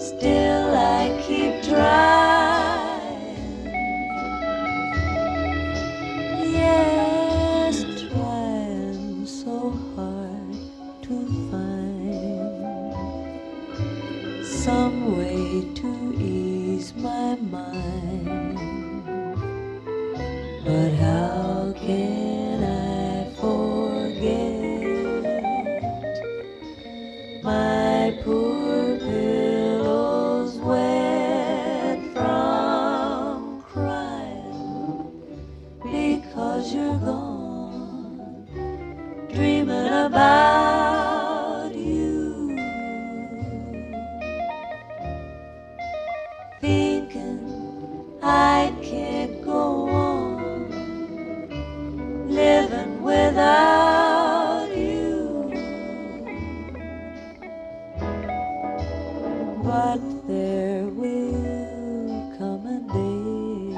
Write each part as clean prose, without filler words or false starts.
Still I keep trying. Yes, trying so hard to find some way to ease my mind. But how can I forget my poor pillows wet from crying because you're gone, dreaming about you, thinking I can't go on living without you. But there will come a day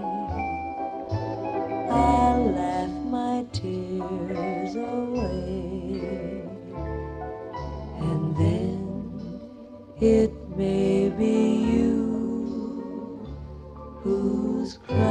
I'll laugh my tears away, and then it may be you who's crying.